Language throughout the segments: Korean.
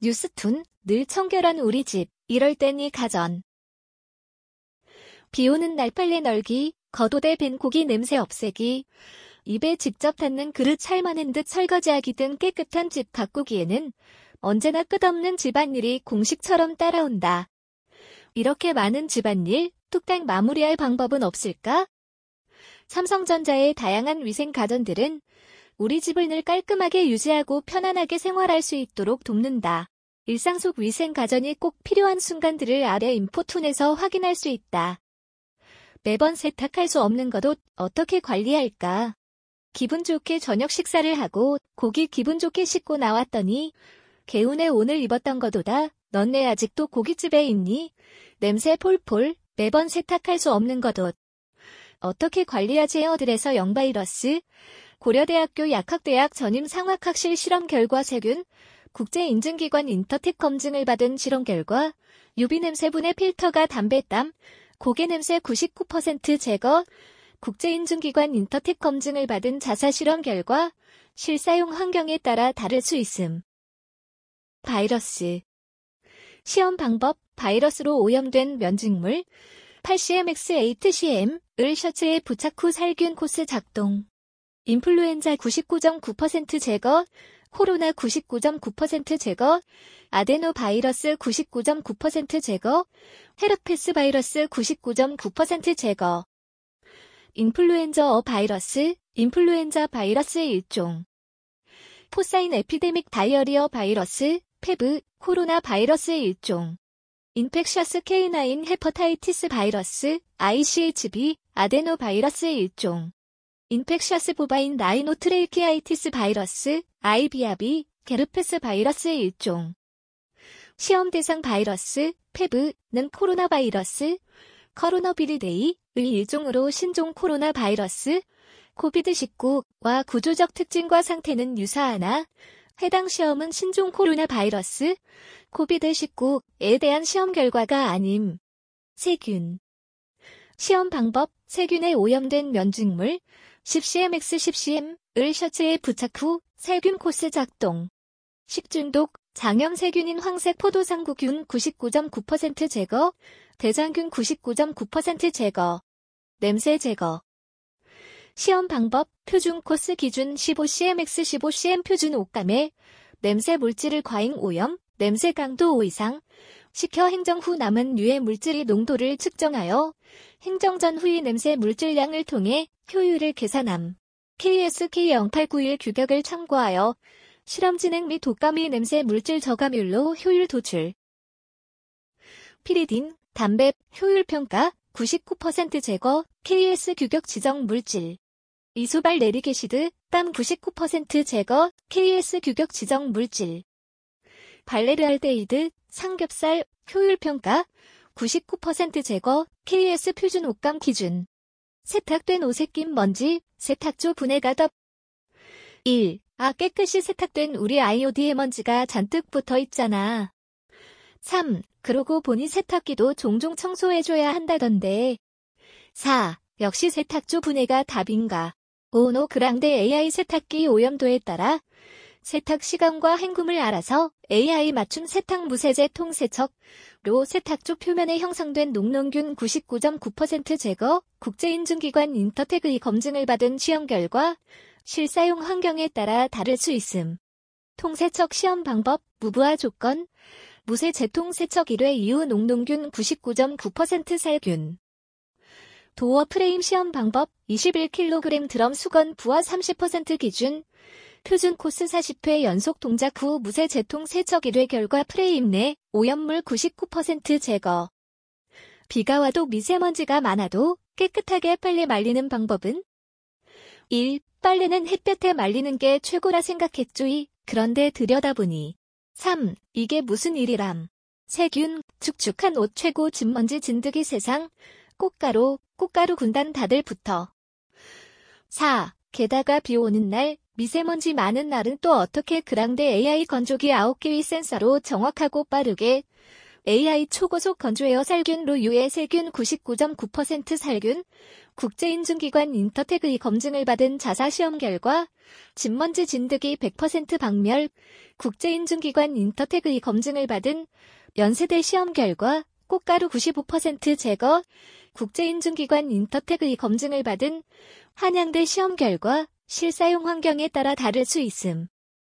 뉴스툰, 늘 청결한 우리 집, 이럴 땐 이 가전. 비 오는 날 빨래 널기, 겉옷에 밴 고기 냄새 없애기, 입에 직접 닿는 그릇 삶아낸 듯 설거지하기 등 깨끗한 집 가꾸기에는 언제나 끝없는 집안일이 공식처럼 따라온다. 이렇게 많은 집안일, 뚝딱 마무리할 방법은 없을까? 삼성전자의 다양한 위생 가전들은 우리 집을 늘 깔끔하게 유지하고 편안하게 생활할 수 있도록 돕는다. 일상 속 위생 가전이 꼭 필요한 순간들을 아래 인포툰에서 확인할 수 있다. 매번 세탁할 수 없는 겉옷 어떻게 관리할까? 기분 좋게 저녁 식사를 하고 고기 기분 좋게 씻고 나왔더니 개운해 오늘 입었던 겉옷아, 넌 왜 아직도 고깃집에 있니? 냄새 폴폴, 매번 세탁할 수 없는 겉옷. 어떻게 관리하지? 에어들에서 영바이러스, 고려대학교 약학대학 전임상학학실 실험 결과 세균, 국제인증기관 인터텍 검증을 받은 실험 결과 유비냄새분해 필터가 담배땀, 고개냄새 99% 제거, 국제인증기관 인터텍 검증을 받은 자사실험 결과 실사용 환경에 따라 다를 수 있음. 바이러스. 시험 방법, 바이러스로 오염된 면직물 8cmx8cm을 셔츠에 부착 후 살균 코스 작동. 인플루엔자 99.9% 제거, 코로나 99.9% 제거, 아데노바이러스 99.9% 제거, 헤르페스 바이러스 99.9% 제거. 인플루엔자 바이러스, 인플루엔자 바이러스의 일종. 포사인 에피데믹 다이어리어 바이러스, 페브, 코로나 바이러스의 일종. 인펙셔스 K9 헤퍼타이티스 바이러스, ICHB, 아데노바이러스의 일종. 인펙셔스 보바인 라이노트레이키아이티스 바이러스, IBRB, 게르페스 바이러스의 일종. 시험 대상 바이러스, 페브는 코로나 바이러스, 커로너비리데이의 일종으로 신종 코로나 바이러스, 코비드19와 구조적 특징과 상태는 유사하나 해당 시험은 신종 코로나 바이러스, 코비드19에 대한 시험 결과가 아님. 세균. 시험 방법, 세균에 오염된 면직물 10cmx10cm을 셔츠에 부착 후 살균 코스 작동. 식중독, 장염세균인 황색 포도상구균 99.9% 제거, 대장균 99.9% 제거. 냄새 제거. 시험 방법, 표준 코스 기준 15cmx 15cm 표준 옷감에 냄새 물질을 과잉 오염, 냄새 강도 5 이상, 식혀 행정 후 남은 유해 물질의 농도를 측정하여 행정 전 후의 냄새 물질량을 통해 효율을 계산함. KSK 0891 규격을 참고하여 실험 진행 및 독감 의 냄새 물질 저감율로 효율 도출. 피리딘, 담배, 효율 평가 99% 제거, KS 규격 지정 물질. 이소발 네리게시드, 땀 99% 제거, KS 규격 지정 물질. 발레르알데히드, 삼겹살, 효율 평가 99% 제거, KS 표준 옷감 기준. 세탁된 옷에 낀 먼지, 세탁조 분해가 덥. 1. 깨끗이 세탁된 우리 아이 어디에 먼지가 잔뜩 붙어 있잖아. 3. 그러고 보니 세탁기도 종종 청소해줘야 한다던데. 4. 역시 세탁조 분해가 답인가. 5. 노 그랑데 AI 세탁기 오염도에 따라 세탁 시간과 헹굼을 알아서 AI 맞춤 세탁 무세제 통세척로 세탁조 표면에 형성된 녹농균 99.9% 제거, 국제인증기관 인터텍의 검증을 받은 시험 결과 실사용 환경에 따라 다를 수 있음. 통세척 시험 방법, 무부하 조건, 무쇠 재통세척 1회 이후 녹농균 99.9% 살균. 도어 프레임 시험 방법, 21kg 드럼 수건 부하 30% 기준, 표준 코스 40회 연속 동작 후 무쇠 재통 세척 1회 결과 프레임 내 오염물 99% 제거. 비가 와도 미세먼지가 많아도 깨끗하게 빨래 말리는 방법은? 1. 빨래는 햇볕에 말리는 게 최고라 생각했죠이. 그런데 들여다보니 3. 이게 무슨 일이람. 세균, 축축한 옷 최고 진먼지 진드기 세상, 꽃가루 군단 다들 붙어. 4. 게다가 비 오는 날, 미세먼지 많은 날은 또 어떻게 그랑데 AI 건조기 9개의 센서로 정확하고 빠르게 AI 초고속 건조에어 살균로 유해 세균 99.9% 살균, 국제인증기관 인터텍의 검증을 받은 자사 시험 결과, 진먼지 진드기 100% 박멸, 국제인증기관 인터텍의 검증을 받은 연세대 시험 결과, 꽃가루 95% 제거, 국제인증기관 인터텍의 검증을 받은 한양대 시험 결과, 실사용 환경에 따라 다를 수 있음.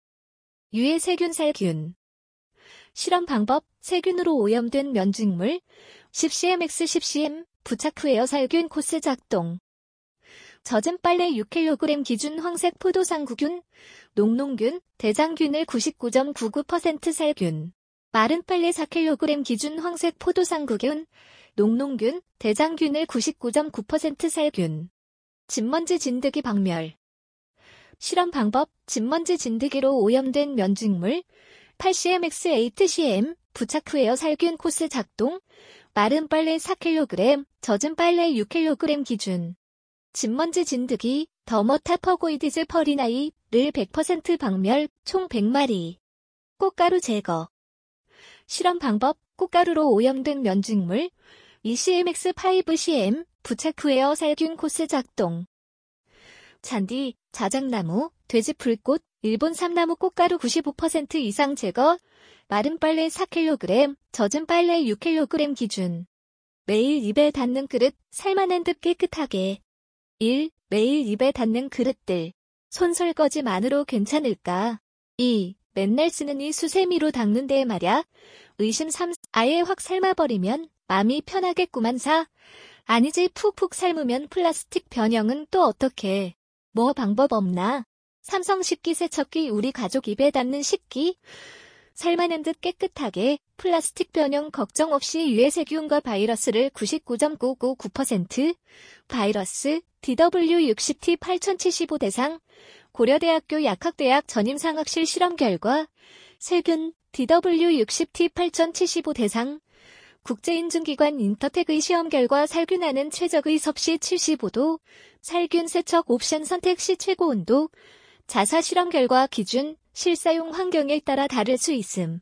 유해 세균 살균. 실험 방법, 세균으로 오염된 면직물, 10cmx 10cm, 부착 후 에어 살균 코스 작동. 젖은 빨래 6kg 기준 황색 포도상구균, 녹농균, 대장균을 99.99% 살균. 마른 빨래 4kg 기준 황색 포도상구균, 녹농균, 대장균을 99.9% 살균. 진먼지 진드기 박멸. 실험 방법, 진먼지 진드기로 오염된 면직물, 8cmx 8cm, 부착 후 에어 살균 코스 작동, 마른 빨래 4kg, 젖은 빨래 6kg 기준. 진먼지 진드기, 더머타퍼고이디즈 퍼리나이를 100% 박멸, 총 100마리. 꽃가루 제거. 실험 방법, 꽃가루로 오염된 면직물, 2cmx 5cm, 부착 후 에어 살균 코스 작동. 잔디, 자작나무, 돼지 풀꽃, 일본 삼나무 꽃가루 95% 이상 제거, 마른 빨래 4kg, 젖은 빨래 6kg 기준. 매일 입에 닿는 그릇, 살만한 듯 깨끗하게. 1. 매일 입에 닿는 그릇들. 손 설거지만으로 괜찮을까? 2. 맨날 쓰는 이 수세미로 닦는데 말야. 의심 3. 아예 확 삶아버리면 맘이 편하겠구만 4. 아니지 푹푹 삶으면 플라스틱 변형은 또 어떡해. 뭐 방법 없나? 삼성 식기세척기 우리 가족 입에 닿는 식기. 살만한 듯 깨끗하게 플라스틱 변형 걱정 없이 유해 세균과 바이러스를 99.999% 바이러스 DW60T 8075 대상 고려대학교 약학대학 전임상학실 실험 결과 세균 DW60T 8075 대상 국제인증기관 인터텍의 시험 결과 살균하는 최적의 섭씨 75도 살균 세척 옵션 선택 시 최고 온도 자사 실험 결과 기준, 실사용 환경에 따라 다를 수 있음.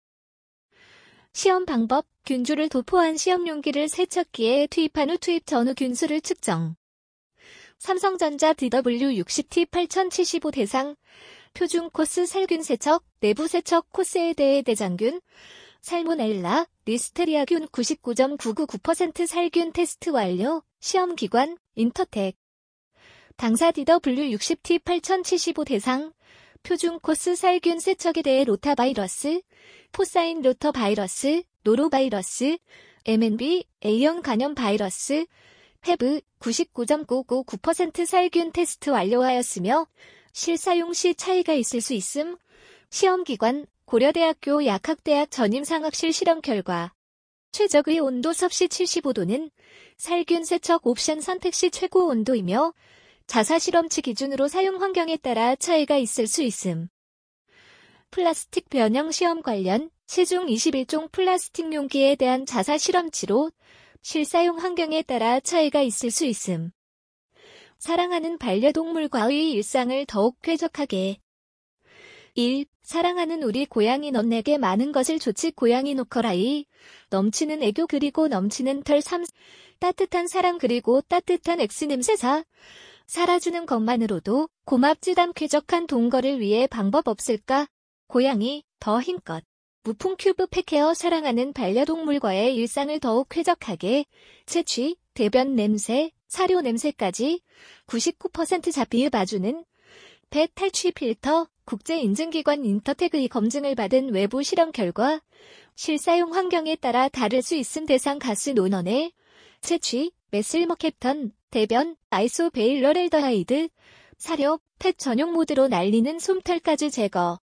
시험 방법, 균주를 도포한 시험 용기를 세척기에 투입한 후 투입 전후 균수를 측정. 삼성전자 DW60T 8075 대상, 표준 코스 살균 세척, 내부 세척 코스에 대해 대장균, 살모넬라, 리스테리아균 99.999% 살균 테스트 완료, 시험 기관, 인터텍. 당사 DW60T 8075 대상, 표준 코스 살균 세척에 대해 로타바이러스, 포사인 로터바이러스, 노로바이러스, MNB, A형 간염 바이러스, 헤브 99.999% 살균 테스트 완료하였으며 실사용 시 차이가 있을 수 있음. 시험기관, 고려대학교 약학대학 전임상학실 실험 결과. 최적의 온도 섭씨 75도는 살균 세척 옵션 선택 시 최고 온도이며 자사 실험치 기준으로 사용 환경에 따라 차이가 있을 수 있음. 플라스틱 변형 시험 관련 시중 21종 플라스틱 용기에 대한 자사 실험치로 실사용 환경에 따라 차이가 있을 수 있음. 사랑하는 반려동물과의 일상을 더욱 쾌적하게. 1. 사랑하는 우리 고양이 넌 내게 많은 것을 좋지 고양이 노커라이. 넘치는 애교 그리고 넘치는 털 3. 따뜻한 사랑 그리고 따뜻한 엑스 냄새 4. 살아주는 것만으로도 고맙지담 쾌적한 동거를 위해 방법 없을까? 고양이, 더 힘껏. 무풍 큐브 팩헤어 사랑하는 반려동물과의 일상을 더욱 쾌적하게. 채취, 대변 냄새, 사료 냄새까지 99% 잡비읍 봐주는 배 탈취 필터, 국제인증기관 인터텍의 검증을 받은 외부 실험 결과 실사용 환경에 따라 다를 수 있음. 대상 가스 논원의 채취, 메실머캡턴, 대변, 아이소베일러렐더하이드, 사료, 펫 전용 모드로 날리는 솜털까지 제거.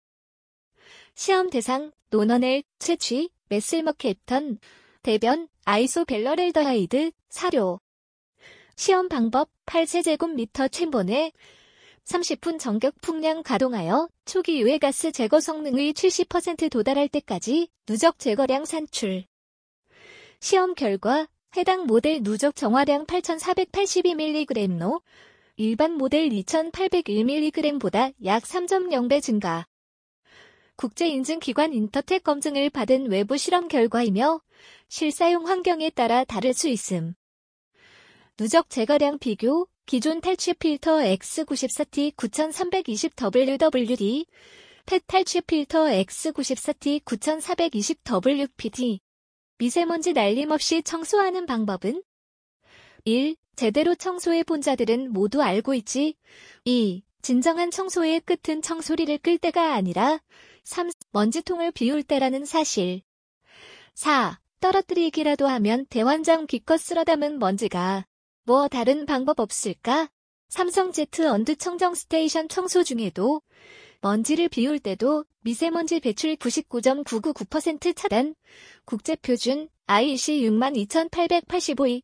시험 대상, 논원의 채취, 메실머캡턴, 대변, 아이소벨러렐더하이드, 사료. 시험 방법, 8세제곱미터 챔버내 30분 전격 풍량 가동하여 초기 유해가스 제거 성능의 70% 도달할 때까지 누적 제거량 산출. 시험 결과 해당 모델 누적 정화량 8,482mg로 일반 모델 2,801mg보다 약 3.0배 증가. 국제인증기관 인터텍 검증을 받은 외부 실험 결과이며 실사용 환경에 따라 다를 수 있음. 누적 제거량 비교, 기존 탈취 필터 X94T 9320WWD, 펫 탈취 필터 X94T 9420WPD. 미세먼지 날림없이 청소하는 방법은? 1. 제대로 청소해 본 자들은 모두 알고 있지. 2. 진정한 청소의 끝은 청소리를 끌 때가 아니라 3. 먼지통을 비울 때라는 사실. 4. 떨어뜨리기라도 하면 대환장 기껏 쓸어 담은 먼지가 뭐 다른 방법 없을까? 삼성 Z 언드 청정 스테이션 청소 중에도 먼지를 비울 때도 미세먼지 배출 99.999% 차단, 국제표준 IEC 62885이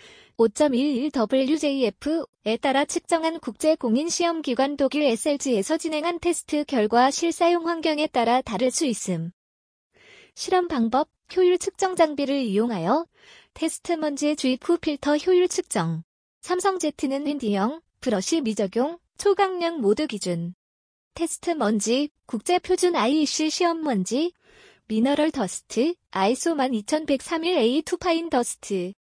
5.11WJF에 따라 측정한 국제공인시험기관 독일 SLG에서 진행한 테스트 결과 실사용 환경에 따라 다를 수 있음. 실험 방법, 효율 측정 장비를 이용하여 테스트 먼지 주입 후 필터 효율 측정. 삼성 Z는 핸디형, 브러쉬 미적용, 초강량 모드 기준. 테스트 먼지, 국제표준 IEC 시험 먼지, 미너럴 더스트, ISO 12101A2 파인 더스트.